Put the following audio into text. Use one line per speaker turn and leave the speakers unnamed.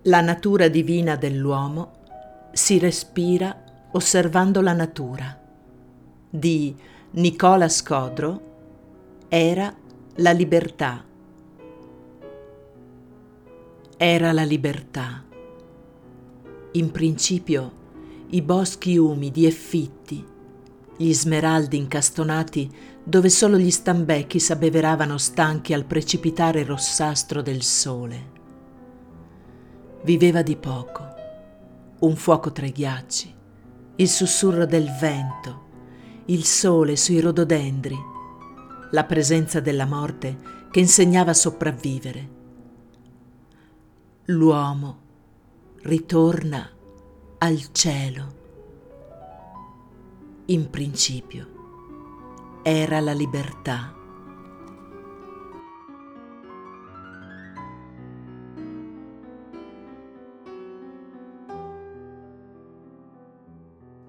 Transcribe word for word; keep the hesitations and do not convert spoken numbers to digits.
La natura divina dell'uomo si respira osservando la natura, di Nicola Scodro. Era la libertà. Era la libertà. In principio i boschi umidi e fitti, gli smeraldi incastonati dove solo gli stambecchi s'abbeveravano stanchi al precipitare rossastro del sole. Viveva di poco, un fuoco tra i ghiacci, il sussurro del vento, il sole sui rododendri, la presenza della morte che insegnava a sopravvivere. L'uomo ritorna al cielo. In principio era la libertà.